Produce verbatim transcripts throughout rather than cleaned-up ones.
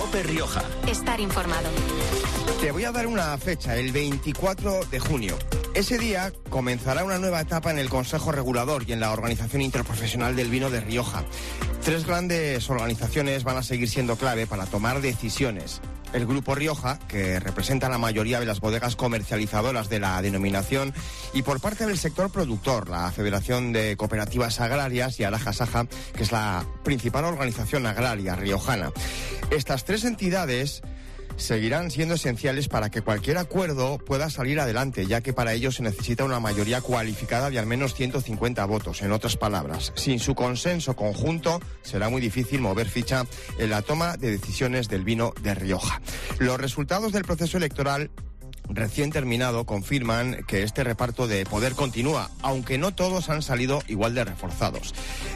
COPE Rioja. Estar informado. Te voy a dar una fecha, el veinticuatro de junio. Ese día comenzará una nueva etapa en el Consejo Regulador y en la Organización Interprofesional del Vino de Rioja. Tres grandes organizaciones van a seguir siendo clave para tomar decisiones. El Grupo Rioja, que representa la mayoría de las bodegas comercializadoras de la denominación, y por parte del sector productor, la Federación de Cooperativas Agrarias y Araja Saja, que es la principal organización agraria riojana. Estas tres entidades seguirán siendo esenciales para que cualquier acuerdo pueda salir adelante, ya que para ello se necesita una mayoría cualificada de al menos ciento cincuenta votos. En otras palabras, sin su consenso conjunto será muy difícil mover ficha en la toma de decisiones del vino de Rioja. Los resultados del proceso electoral recién terminado confirman que este reparto de poder continúa, aunque no todos han salido igual de reforzados.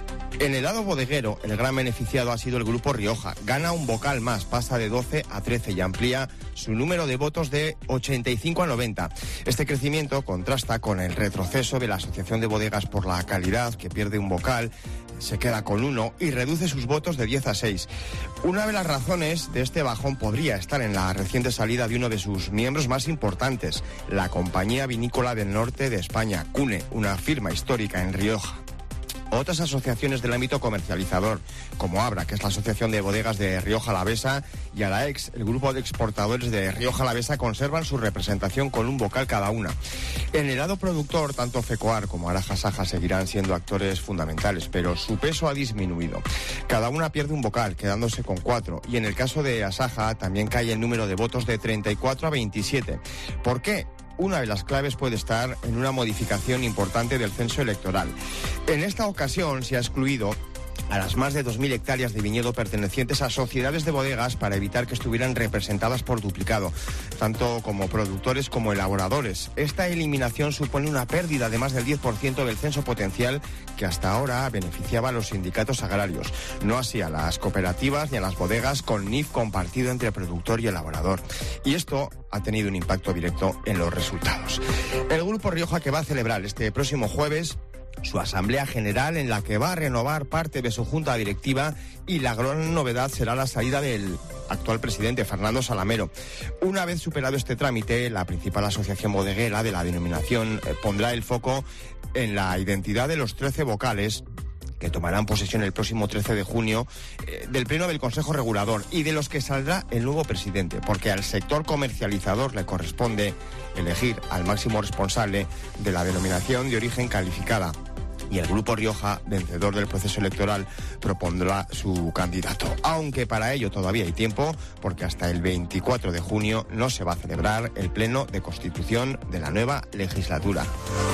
En el lado bodeguero, el gran beneficiado ha sido el Grupo Rioja. Gana un vocal más, pasa de doce a trece y amplía su número de votos de ochenta y cinco a noventa. Este crecimiento contrasta con el retroceso de la Asociación de Bodegas por la Calidad, que pierde un vocal, se queda con uno y reduce sus votos de diez a seis. Una de las razones de este bajón podría estar en la reciente salida de uno de sus miembros más importantes, la Compañía Vinícola del Norte de España, CUNE, una firma histórica en Rioja. Otras asociaciones del ámbito comercializador, como ABRA, que es la Asociación de Bodegas de Rioja Alavesa, y ALAEX, el grupo de exportadores de Rioja Alavesa, conservan su representación con un vocal cada una. En el lado productor, tanto FECOAR como Araja Saja seguirán siendo actores fundamentales, pero su peso ha disminuido. Cada una pierde un vocal, quedándose con cuatro, y en el caso de Asaja también cae el número de votos de treinta y cuatro a veintisiete. ¿Por qué? Una de las claves puede estar en una modificación importante del censo electoral. En esta ocasión se ha excluido a las más de dos mil hectáreas de viñedo pertenecientes a sociedades de bodegas para evitar que estuvieran representadas por duplicado, tanto como productores como elaboradores. Esta eliminación supone una pérdida de más del diez por ciento del censo potencial que hasta ahora beneficiaba a los sindicatos agrarios, no así a las cooperativas ni a las bodegas con N I F compartido entre productor y elaborador. Y esto ha tenido un impacto directo en los resultados. El Grupo Rioja, que va a celebrar este próximo jueves su asamblea general, en la que va a renovar parte de su junta directiva, y la gran novedad será la salida del actual presidente, Fernando Salamero. Una vez superado este trámite, la principal asociación bodeguera de la denominación eh, pondrá el foco en la identidad de los trece vocales que tomarán posesión el próximo trece de junio eh, del Pleno del Consejo Regulador, y de los que saldrá el nuevo presidente, porque al sector comercializador le corresponde elegir al máximo responsable de la denominación de origen calificada. Y el Grupo Rioja, vencedor del proceso electoral, propondrá su candidato. Aunque para ello todavía hay tiempo, porque hasta el veinticuatro de junio no se va a celebrar el Pleno de Constitución de la nueva legislatura.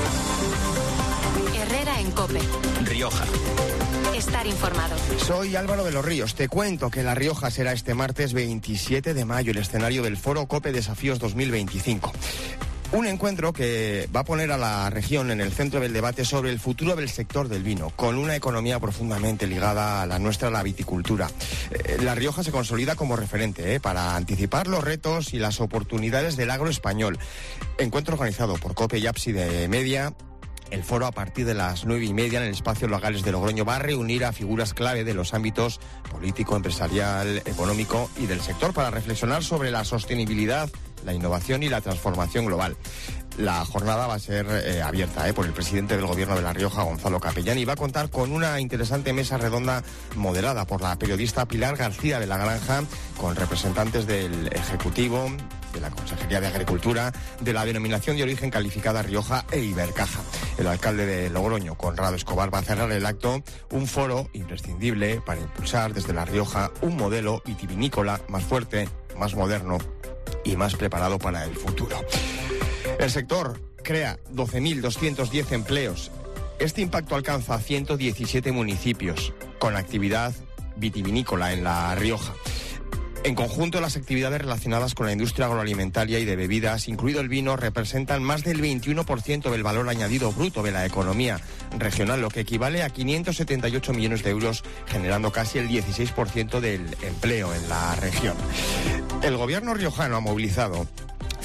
Herrera en COPE. Rioja. Estar informado. Soy Álvaro de los Ríos. Te cuento que La Rioja será este martes veintisiete de mayo el escenario del Foro COPE Desafíos dos mil veinticinco. Un encuentro que va a poner a la región en el centro del debate sobre el futuro del sector del vino, con una economía profundamente ligada a la nuestra, la viticultura. Eh, La Rioja se consolida como referente eh, para anticipar los retos y las oportunidades del agro español. Encuentro organizado por COPE y APSI de Media. El foro, a partir de las nueve y media en el espacio Logales de Logroño, va a reunir a figuras clave de los ámbitos político, empresarial, económico y del sector para reflexionar sobre la sostenibilidad, la innovación y la transformación global. La jornada va a ser eh, abierta eh, por el presidente del Gobierno de La Rioja, Gonzalo Capellán, y va a contar con una interesante mesa redonda moderada por la periodista Pilar García de la Granja, con representantes del Ejecutivo, de la Consejería de Agricultura, de la Denominación de Origen Calificada Rioja e Ibercaja. El alcalde de Logroño, Conrado Escobar, va a cerrar el acto, un foro imprescindible para impulsar desde La Rioja un modelo vitivinícola más fuerte, más moderno y más preparado para el futuro. El sector crea doce mil doscientos diez empleos. Este impacto alcanza a ciento diecisiete municipios con actividad vitivinícola en La Rioja. En conjunto, las actividades relacionadas con la industria agroalimentaria y de bebidas, incluido el vino, representan más del veintiuno por ciento del valor añadido bruto de la economía regional, lo que equivale a quinientos setenta y ocho millones de euros, generando casi el dieciséis por ciento del empleo en la región. El gobierno riojano ha movilizado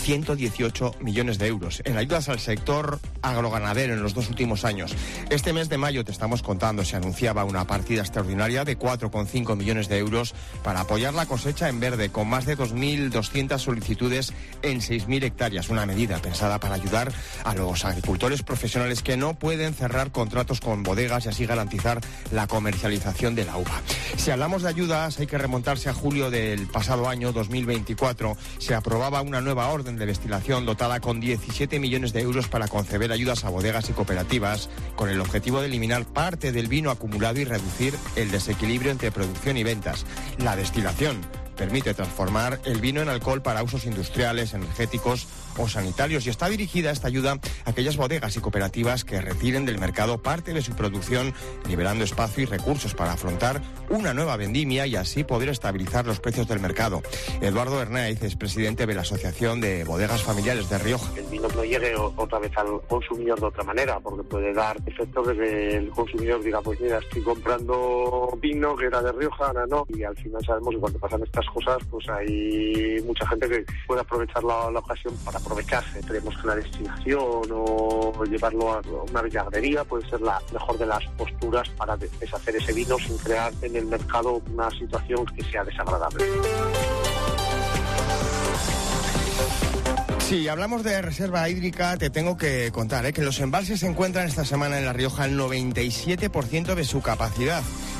ciento dieciocho millones de euros en ayudas al sector agroganadero en los dos últimos años. Este mes de mayo, te estamos contando, se anunciaba una partida extraordinaria de cuatro coma cinco millones de euros para apoyar la cosecha en verde, con más de dos mil doscientas solicitudes en seis mil hectáreas. Una medida pensada para ayudar a los agricultores profesionales que no pueden cerrar contratos con bodegas y así garantizar la comercialización de la uva. Si hablamos de ayudas, hay que remontarse a julio del pasado año dos mil veinticuatro. Se aprobaba una nueva orden de destilación dotada con diecisiete millones de euros para conceder ayudas a bodegas y cooperativas, con el objetivo de eliminar parte del vino acumulado y reducir el desequilibrio entre producción y ventas. La destilación permite transformar el vino en alcohol para usos industriales, energéticos o sanitarios, y está dirigida esta ayuda a aquellas bodegas y cooperativas que retiren del mercado parte de su producción, liberando espacio y recursos para afrontar una nueva vendimia y así poder estabilizar los precios del mercado. Eduardo Hernáiz es presidente de la Asociación de Bodegas Familiares de Rioja. El vino no llegue otra vez al consumidor de otra manera, porque puede dar efectos de que el consumidor diga, pues mira, estoy comprando vino que era de Rioja, ahora no, y al final sabemos que cuando pasan estas cosas, pues hay mucha gente que puede aprovechar la, la ocasión para aprovecharse. Creemos que la destilación o llevarlo a una viñagrería puede ser la mejor de las posturas para deshacer ese vino sin crear en el mercado una situación que sea desagradable. Si hablamos de reserva hídrica, te tengo que contar ¿eh? que los embalses se encuentran esta semana en La Rioja al noventa y siete por ciento de su capacidad.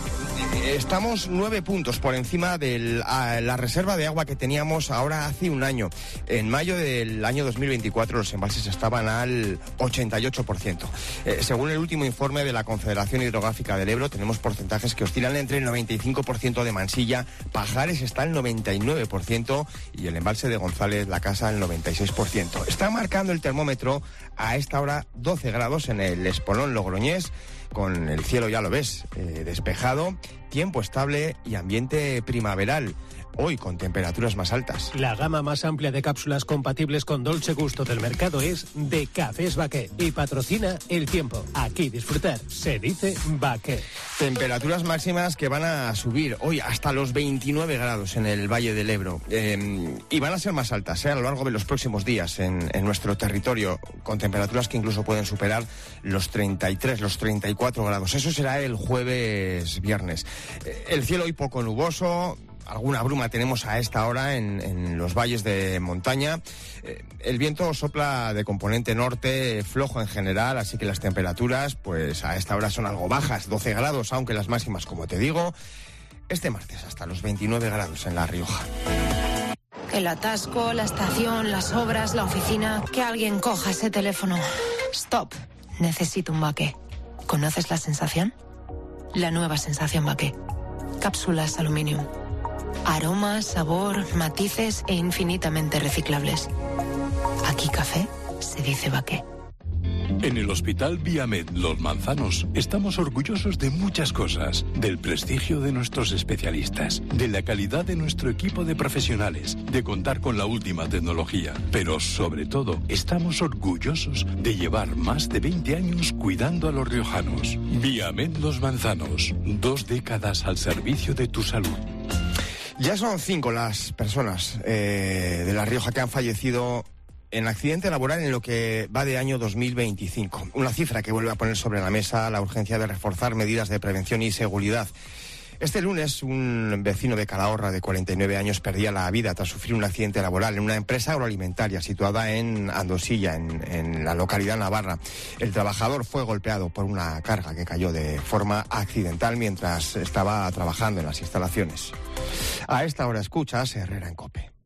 Estamos nueve puntos por encima de la reserva de agua que teníamos ahora hace un año. En mayo del año dos mil veinticuatro los embalses estaban al ochenta y ocho por ciento. Eh, según el último informe de la Confederación Hidrográfica del Ebro, tenemos porcentajes que oscilan entre el noventa y cinco por ciento de Mansilla, Pajares está al noventa y nueve por ciento y el embalse de González La Casa al noventa y seis por ciento. Está marcando el termómetro a esta hora doce grados en el Espolón Logroñés, con el cielo, ya lo ves, eh, despejado, tiempo estable y ambiente primaveral. Hoy con temperaturas más altas. La gama más amplia de cápsulas compatibles con Dolce Gusto del mercado es de Cafés Baqué y patrocina El Tiempo. Aquí disfrutar se dice Baqué. Temperaturas máximas que van a subir hoy hasta los veintinueve grados en el Valle del Ebro eh, y van a ser más altas eh, a lo largo de los próximos días en, en nuestro territorio, con temperaturas que incluso pueden superar los treinta y tres, los treinta y cuatro grados. Eso será el jueves viernes. Eh, el cielo hoy poco nuboso. Alguna bruma tenemos a esta hora en, en los valles de montaña. Eh, el viento sopla de componente norte, flojo en general, así que las temperaturas pues a esta hora son algo bajas, doce grados, aunque las máximas, como te digo, este martes hasta los veintinueve grados en La Rioja. El atasco, la estación, las obras, la oficina. Que alguien coja ese teléfono. Stop. Necesito un Baqué. ¿Conoces la sensación? La nueva sensación Baqué. Cápsulas Aluminium. Aroma, sabor, matices e infinitamente reciclables. Aquí café se dice Baqué. En el Hospital Viamed Los Manzanos estamos orgullosos de muchas cosas, del prestigio de nuestros especialistas, de la calidad de nuestro equipo de profesionales, de contar con la última tecnología, pero sobre todo estamos orgullosos de llevar más de veinte años cuidando a los riojanos. Viamed Los Manzanos, dos décadas al servicio de tu salud. Ya son cinco las personas eh, de La Rioja que han fallecido en accidente laboral en lo que va de año dos mil veinticinco. Una cifra que vuelve a poner sobre la mesa la urgencia de reforzar medidas de prevención y seguridad. Este lunes, un vecino de Calahorra de cuarenta y nueve años perdía la vida tras sufrir un accidente laboral en una empresa agroalimentaria situada en Andosilla, en, en la localidad navarra. El trabajador fue golpeado por una carga que cayó de forma accidental mientras estaba trabajando en las instalaciones. A esta hora escuchas Herrera en COPE.